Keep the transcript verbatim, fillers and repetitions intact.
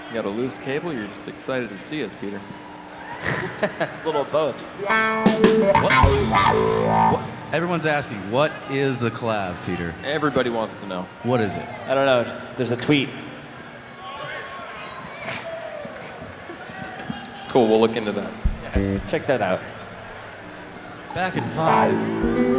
You got a loose cable? You're just excited to see us, Peter. A little of both. What? What? Everyone's asking, what is a clav, Peter? Everybody wants to know. What is it? I don't know. There's a tweet. Cool, we'll look into that. Yeah, check that out. Back in five.